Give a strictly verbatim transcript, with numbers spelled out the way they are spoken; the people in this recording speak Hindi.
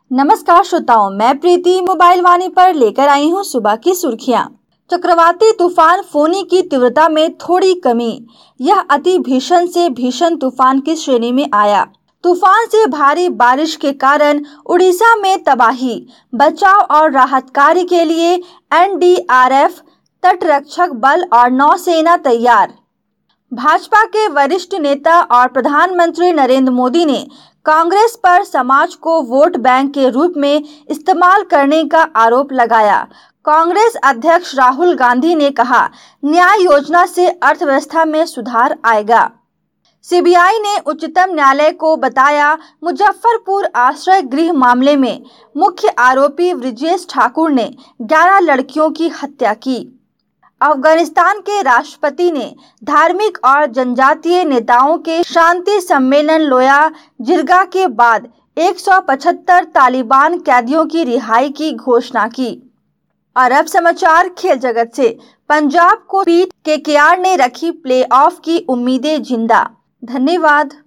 नमस्कार श्रोताओं, मैं प्रीति मोबाइल वाणी पर लेकर आई हूं सुबह की सुर्खियां। चक्रवाती तूफान फोनी की तीव्रता में थोड़ी कमी। यह अति भीषण से भीषण तूफान की श्रेणी में आया। तूफान से भारी बारिश के कारण उड़ीसा में तबाही। बचाव और राहत कार्य के लिए एन डी आर एफ, तटरक्षक बल और नौसेना तैयार। भाजपा के वरिष्ठ नेता और प्रधानमंत्री नरेंद्र मोदी ने कांग्रेस पर समाज को वोट बैंक के रूप में इस्तेमाल करने का आरोप लगाया। कांग्रेस अध्यक्ष राहुल गांधी ने कहा, न्याय योजना से अर्थव्यवस्था में सुधार आएगा। सी बी आई ने उच्चतम न्यायालय को बताया, मुजफ्फरपुर आश्रय गृह मामले में मुख्य आरोपी ब्रजेश ठाकुर ने ग्यारह लड़कियों की हत्या की। अफगानिस्तान के राष्ट्रपति ने धार्मिक और जनजातीय नेताओं के शांति सम्मेलन लोया जिरगा के बाद एक सौ पचहत्तर तालिबान कैदियों की रिहाई की घोषणा की। और अब समाचार खेल जगत से। पंजाब को पीट के के आर ने रखी प्लेऑफ की उम्मीदें जिंदा। धन्यवाद।